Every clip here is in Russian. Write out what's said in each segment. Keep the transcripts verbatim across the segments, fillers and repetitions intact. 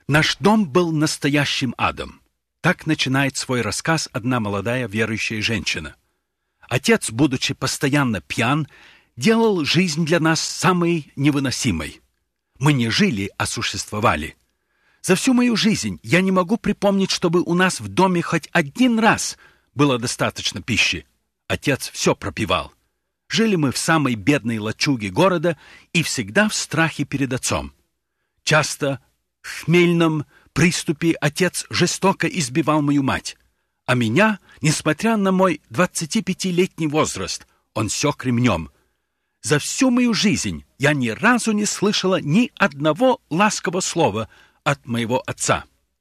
Наш дом был настоящим адом. Так начинает свой рассказ одна молодая верующая женщина. Отец, будучи постоянно пьян, делал жизнь для нас самой невыносимой. Мы не жили, а существовали. За всю мою жизнь я не могу припомнить, чтобы у нас в доме хоть один раз было достаточно пищи. Отец все пропивал. Жили мы в самой бедной лачуге города и всегда в страхе перед отцом. Часто в хмельном приступе отец жестоко избивал мою мать, а меня, несмотря на мой двадцатипятилетний возраст, он сёк ремнем. За всю мою жизнь я ни разу не слышала ни одного ласкового слова от моего отца.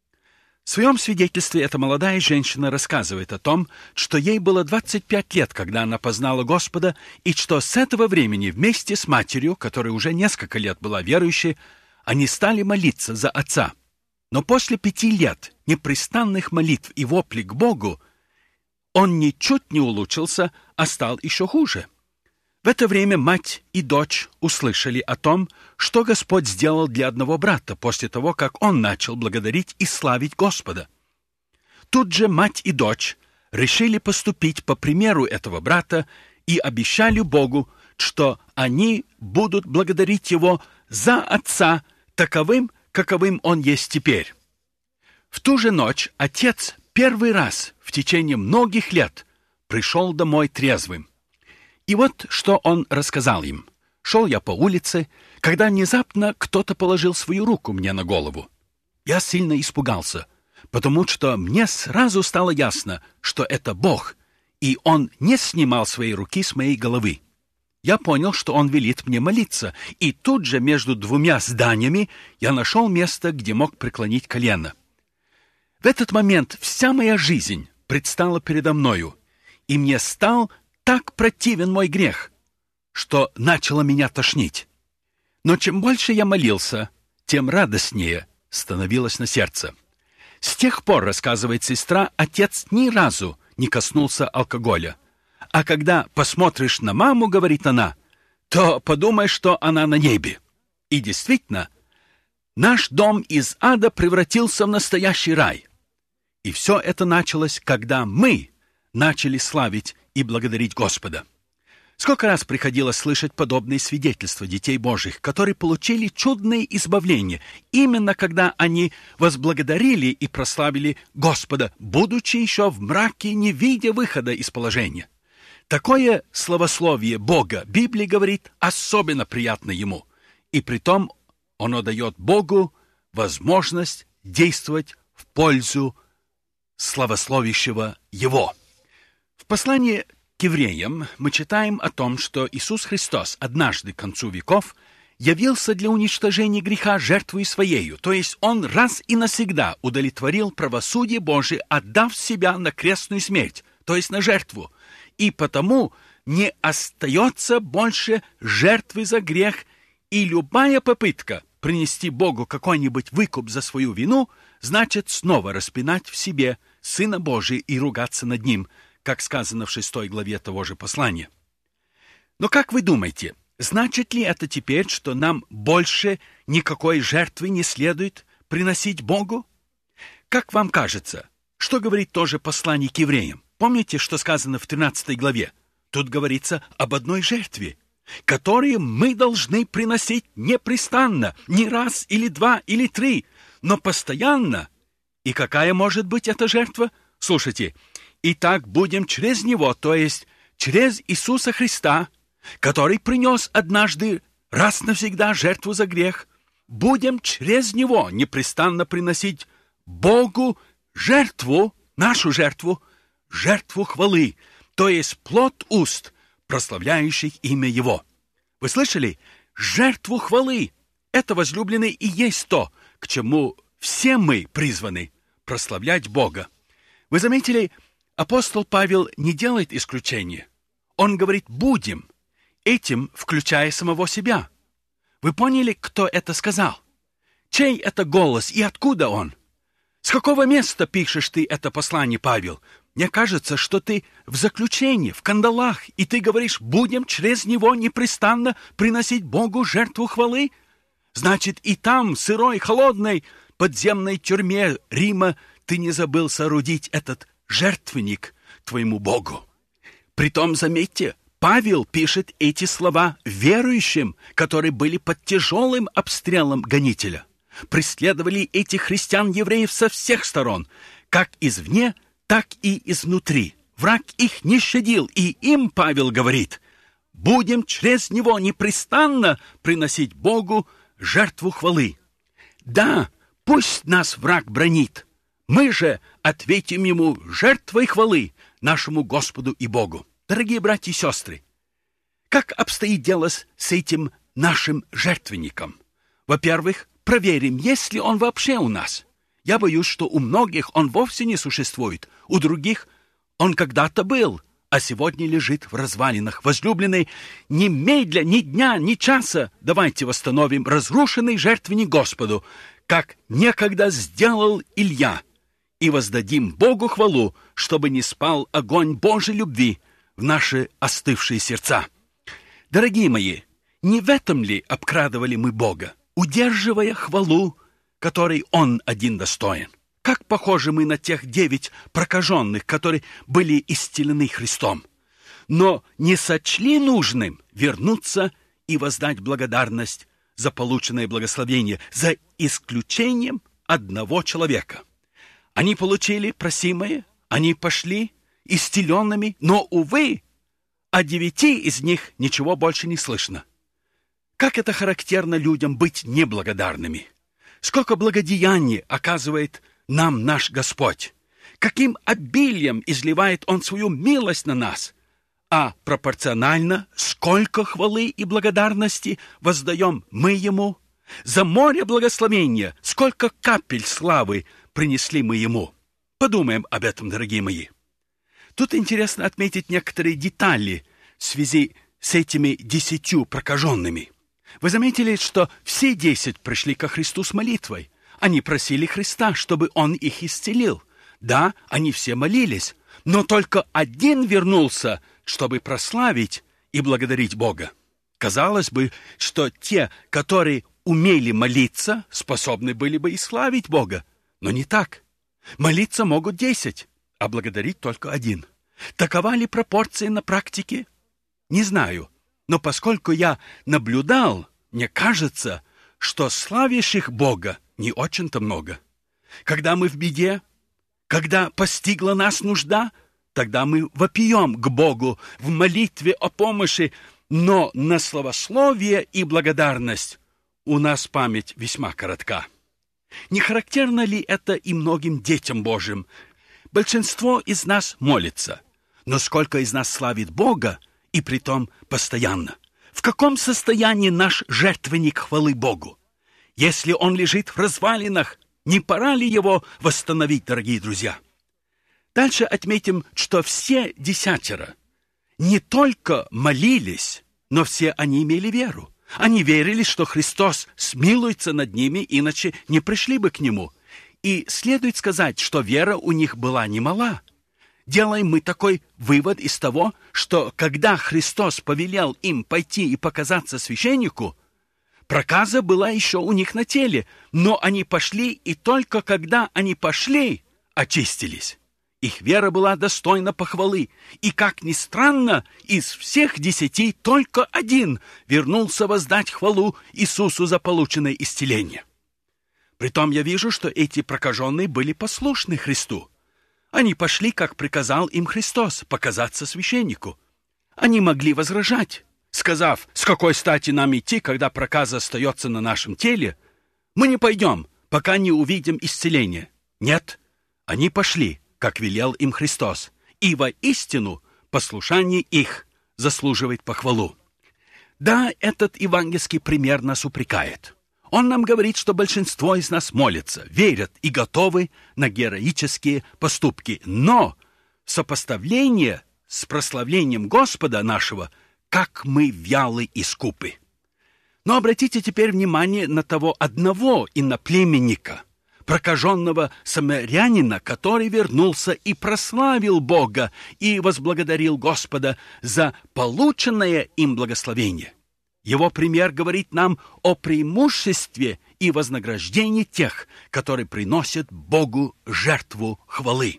В своем свидетельстве эта молодая женщина рассказывает о том, что ей было двадцать пять лет, когда она познала Господа, и что с этого времени вместе с матерью, которая уже несколько лет была верующей, они стали молиться за отца. Но после пяти лет непрестанных молитв и воплей к Богу он ничуть не улучшился, а стал еще хуже. В это время мать и дочь услышали о том, что Господь сделал для одного брата после того, как он начал благодарить и славить Господа. Тут же мать и дочь решили поступить по примеру этого брата и обещали Богу, что они будут благодарить его за отца таковым, каковым он есть теперь. В ту же ночь отец первый раз в течение многих лет пришел домой трезвым. И вот что он рассказал им. Шел я по улице, когда внезапно кто-то положил свою руку мне на голову. Я сильно испугался, потому что мне сразу стало ясно, что это Бог, и он не снимал своей руки с моей головы. Я понял, что он велит мне молиться, и тут же между двумя зданиями я нашел место, где мог преклонить колено. В этот момент вся моя жизнь предстала передо мною, и мне стал так противен мой грех, что начало меня тошнить. Но чем больше я молился, тем радостнее становилось на сердце. С тех пор, рассказывает сестра, отец ни разу не коснулся алкоголя. А когда посмотришь на маму, говорит она, то подумаешь, что она на небе. И действительно, наш дом из ада превратился в настоящий рай. И все это началось, когда мы начали славить и благодарить Господа. Сколько раз приходилось слышать подобные свидетельства детей Божьих, которые получили чудное избавление, именно когда они возблагодарили и прославили Господа, будучи еще в мраке, не видя выхода из положения. Такое славословие Бога, Библия говорит, особенно приятно Ему, и притом оно дает Богу возможность действовать в пользу славословящего Его. В послании к евреям мы читаем о том, что Иисус Христос однажды к концу веков явился для уничтожения греха жертвой своею, то есть Он раз и навсегда удовлетворил правосудие Божие, отдав себя на крестную смерть, то есть на жертву, и потому не остается больше жертвы за грех, и любая попытка принести Богу какой-нибудь выкуп за свою вину значит снова распинать в себе Сына Божия и ругаться над Ним, как сказано в шестой главе того же послания. Но как вы думаете, значит ли это теперь, что нам больше никакой жертвы не следует приносить Богу? Как вам кажется, что говорит тоже послание к евреям? Помните, что сказано в тринадцатой главе? Тут говорится об одной жертве, которую мы должны приносить непрестанно, не раз или два или три, но постоянно. И какая может быть эта жертва? Слушайте, «Итак, будем через Него, то есть через Иисуса Христа, который принес однажды раз навсегда жертву за грех, будем через Него непрестанно приносить Богу жертву, нашу жертву, жертву хвалы, то есть плод уст, прославляющих имя Его». Вы слышали? Жертву хвалы. Это, возлюбленные, и есть то, к чему все мы призваны прославлять Бога. Вы заметили, апостол Павел не делает исключения. Он говорит «будем», этим включая самого себя. Вы поняли, кто это сказал? Чей это голос и откуда он? С какого места пишешь ты это послание, Павел? Мне кажется, что ты в заключении, в кандалах, и ты говоришь «будем через него непрестанно приносить Богу жертву хвалы». Значит, и там, сырой, холодной, подземной тюрьме Рима ты не забыл соорудить этот жертвенник твоему Богу. Притом, заметьте, Павел пишет эти слова верующим, которые были под тяжелым обстрелом гонителя. Преследовали этих христиан-евреев со всех сторон, как извне, так и изнутри. Враг их не щадил, и им Павел говорит: «Будем через него непрестанно приносить Богу жертву хвалы». Да, пусть нас враг бранит, мы же ответим ему жертвой хвалы, нашему Господу и Богу. Дорогие братья и сестры, как обстоит дело с этим нашим жертвенником? Во-первых, проверим, есть ли он вообще у нас. Я боюсь, что у многих он вовсе не существует, у других он когда-то был, а сегодня лежит в развалинах. Возлюбленные, немедля, ни дня, ни часа давайте восстановим разрушенный жертвенник Господу, как некогда сделал Илья, и воздадим Богу хвалу, чтобы не спал огонь Божьей любви в наши остывшие сердца. Дорогие мои, не в этом ли обкрадывали мы Бога, удерживая хвалу, которой Он один достоин? Как похожи мы на тех девять прокаженных, которые были исцелены Христом, но не сочли нужным вернуться и воздать благодарность за полученное благословение, за исключением одного человека. Они получили просимое, они пошли исцеленными, но, увы, о девяти из них ничего больше не слышно. Как это характерно людям быть неблагодарными! Сколько благодеяний оказывает нам наш Господь! Каким обилием изливает Он свою милость на нас! А пропорционально, сколько хвалы и благодарности воздаем мы Ему! За море благословения, сколько капель славы принесли мы Ему! Подумаем об этом, дорогие мои. Тут интересно отметить некоторые детали в связи с этими десятью прокаженными. Вы заметили, что все десять пришли ко Христу с молитвой. Они просили Христа, чтобы Он их исцелил. Да, они все молились, но только один вернулся, чтобы прославить и благодарить Бога. Казалось бы, что те, которые умели молиться, способны были бы и славить Бога. Но не так. Молиться могут десять, а благодарить только один. Такова ли пропорция на практике? Не знаю. Но поскольку я наблюдал, мне кажется, что славящих Бога не очень-то много. Когда мы в беде, когда постигла нас нужда, тогда мы вопием к Богу в молитве о помощи, но на славословие и благодарность у нас память весьма коротка. Не характерно ли это и многим детям Божьим? Большинство из нас молится, но сколько из нас славит Бога, и притом постоянно? В каком состоянии наш жертвенник хвалы Богу? Если он лежит в развалинах, не пора ли его восстановить, дорогие друзья? Дальше отметим, что все десятеро не только молились, но все они имели веру. Они верили, что Христос смилуется над ними, иначе не пришли бы к Нему. И следует сказать, что вера у них была немала. Делаем мы такой вывод из того, что когда Христос повелел им пойти и показаться священнику, проказа была еще у них на теле, но они пошли, и только когда они пошли, очистились. Их вера была достойна похвалы, и, как ни странно, из всех десяти только один вернулся воздать хвалу Иисусу за полученное исцеление. Притом я вижу, что эти прокаженные были послушны Христу. Они пошли, как приказал им Христос, показаться священнику. Они могли возражать, сказав: «С какой стати нам идти, когда проказа остается на нашем теле? Мы не пойдем, пока не увидим исцеление». Нет, они пошли, как велел им Христос, и воистину послушание их заслуживает похвалу. Да, этот евангельский пример нас упрекает. Он нам говорит, что большинство из нас молятся, верят и готовы на героические поступки. Но сопоставление с прославлением Господа нашего, как мы вялы и скупы. Но обратите теперь внимание на того одного иноплеменника, прокаженного самарянина, который вернулся и прославил Бога и возблагодарил Господа за полученное им благословение. Его пример говорит нам о преимуществе и вознаграждении тех, которые приносят Богу жертву хвалы.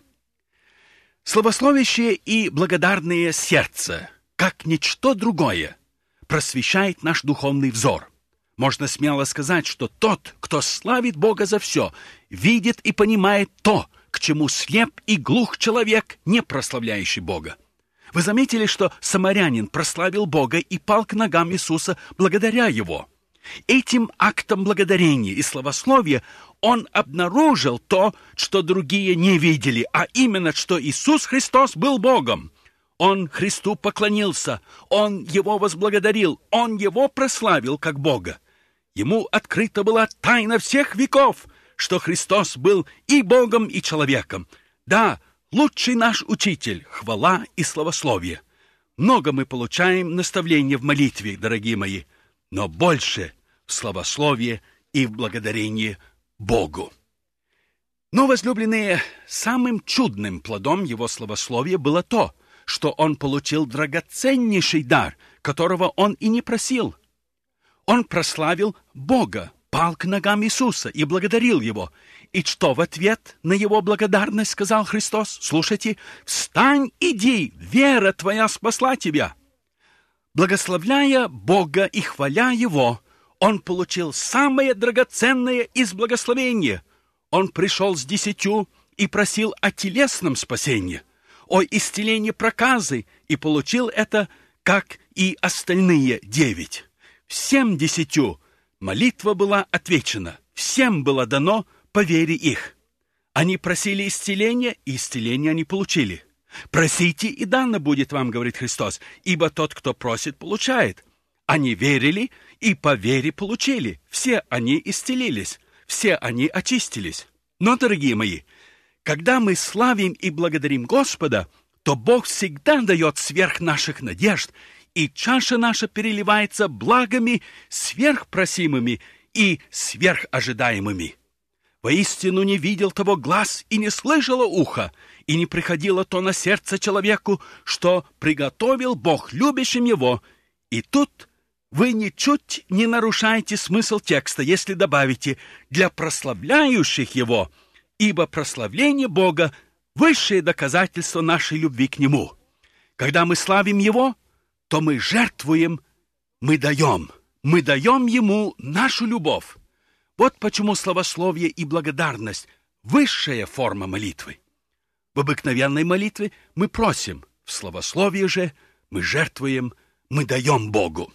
Славословящее и благодарное сердце, как ничто другое, просвещает наш духовный взор. Можно смело сказать, что тот, кто славит Бога за все, видит и понимает то, к чему слеп и глух человек, не прославляющий Бога. Вы заметили, что самарянин прославил Бога и пал к ногам Иисуса благодаря Его. Этим актом благодарения и славословия он обнаружил то, что другие не видели, а именно, что Иисус Христос был Богом. Он Христу поклонился, Он Его возблагодарил, Он Его прославил как Бога. Ему открыта была тайна всех веков, что Христос был и Богом, и человеком. Да, лучший наш учитель, хвала и славословие. Много мы получаем наставления в молитве, дорогие мои, но больше в славословии и в благодарении Богу. Но, возлюбленные, самым чудным плодом его славословия было то, что он получил драгоценнейший дар, которого он и не просил. Он прославил Бога, пал к ногам Иисуса и благодарил Его. И что в ответ на Его благодарность сказал Христос? Слушайте, «Встань, иди, вера твоя спасла тебя». Благословляя Бога и хваля Его, он получил самое драгоценное из благословения. Он пришел с десятью и просил о телесном спасении, о исцелении проказы, и получил это, как и остальные девять. Всем десятью молитва была отвечена, всем было дано по вере их. Они просили исцеления, и исцеление они получили. «Просите, и дано будет вам, — говорит Христос, — ибо тот, кто просит, получает». Они верили, и по вере получили. Все они исцелились, все они очистились. Но, дорогие мои, когда мы славим и благодарим Господа, то Бог всегда дает сверх наших надежд, и чаша наша переливается благами сверхпросимыми и сверхожидаемыми. Воистину не видел того глаз и не слышало ухо, и не приходило то на сердце человеку, что приготовил Бог любящим его. И тут вы ничуть не нарушаете смысл текста, если добавите «для прославляющих его», ибо прославление Бога – высшее доказательство нашей любви к Нему. Когда мы славим Его, то мы жертвуем, мы даем, мы даем Ему нашу любовь. Вот почему славословие и благодарность – высшая форма молитвы. В обыкновенной молитве мы просим, в славословии же мы жертвуем, мы даем Богу.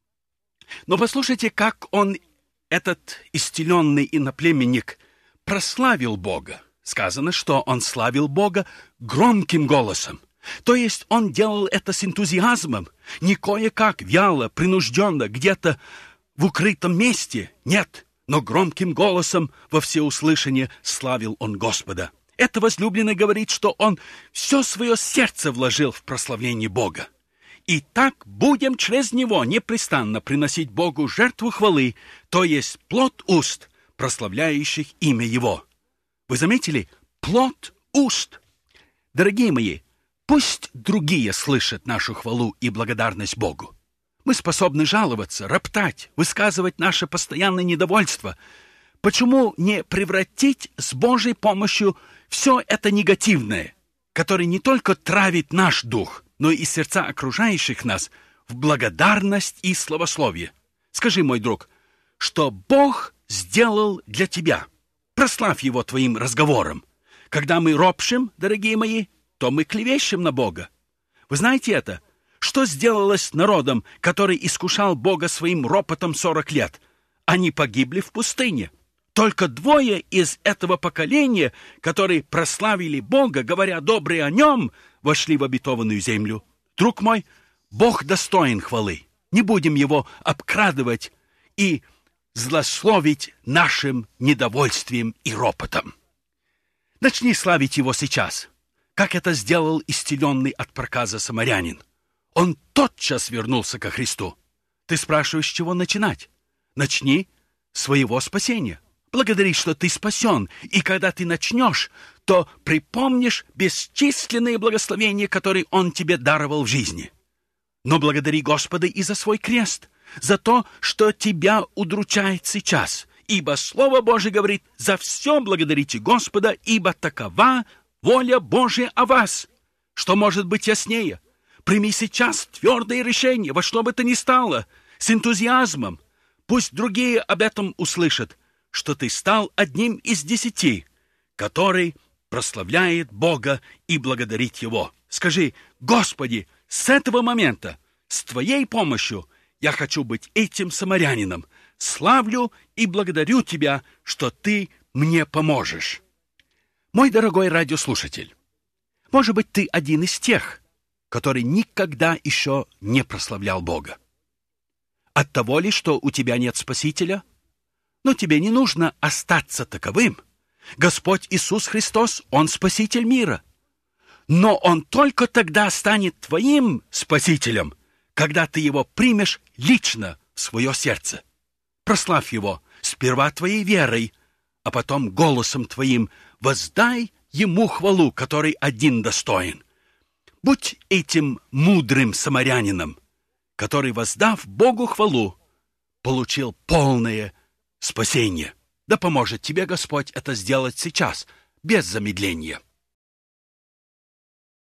Но послушайте, как он, этот исцеленный иноплеменник, прославил Бога. Сказано, что он славил Бога громким голосом. То есть он делал это с энтузиазмом, не кое-как, вяло, принужденно, где-то в укрытом месте. Нет, но громким голосом во всеуслышание славил он Господа. Это возлюбленный говорит, что он все свое сердце вложил в прославление Бога. И так будем через него непрестанно приносить Богу жертву хвалы, то есть плод уст, прославляющих имя Его. Вы заметили? Плод уст. Дорогие мои, пусть другие слышат нашу хвалу и благодарность Богу. Мы способны жаловаться, роптать, высказывать наше постоянное недовольство. Почему не превратить с Божьей помощью все это негативное, которое не только травит наш дух, но и сердца окружающих нас, в благодарность и славословие? Скажи, мой друг, что Бог сделал для тебя. Прославь Его твоим разговором. Когда мы ропщим, дорогие мои, то мы клевещем на Бога. Вы знаете это? Что сделалось с народом, который искушал Бога своим ропотом сорок лет? Они погибли в пустыне. Только двое из этого поколения, которые прославили Бога, говоря добрые о Нем, вошли в обетованную землю. Друг мой, Бог достоин хвалы. Не будем Его обкрадывать и злословить нашим недовольствием и ропотом. Начни славить Его сейчас, как это сделал исцеленный от проказа самарянин. Он тотчас вернулся ко Христу. Ты спрашиваешь, с чего начинать? Начни с своего спасения. Благодари, что ты спасен, и когда ты начнешь, то припомнишь бесчисленные благословения, которые Он тебе даровал в жизни. Но благодари Господа и за свой крест, за то, что тебя удручает сейчас. Ибо Слово Божие говорит: за все благодарите Господа, ибо такова воля Божия о вас. Что может быть яснее? Прими сейчас твердое решение, во что бы то ни стало, с энтузиазмом. Пусть другие об этом услышат, что ты стал одним из десяти, который прославляет Бога и благодарит Его. Скажи: Господи, с этого момента, с Твоей помощью, я хочу быть этим самарянином. Славлю и благодарю Тебя, что Ты мне поможешь. Мой дорогой радиослушатель, может быть, ты один из тех, который никогда еще не прославлял Бога. От того ли, что у тебя нет Спасителя? Но тебе не нужно остаться таковым. Господь Иисус Христос, Он Спаситель мира. Но Он только тогда станет твоим Спасителем, когда ты Его примешь лично в свое сердце. Прославь Его сперва твоей верой, а потом голосом твоим воздай Ему хвалу, который один достоин. Будь этим мудрым самарянином, который, воздав Богу хвалу, получил полное спасение. Да поможет тебе Господь это сделать сейчас, без замедления.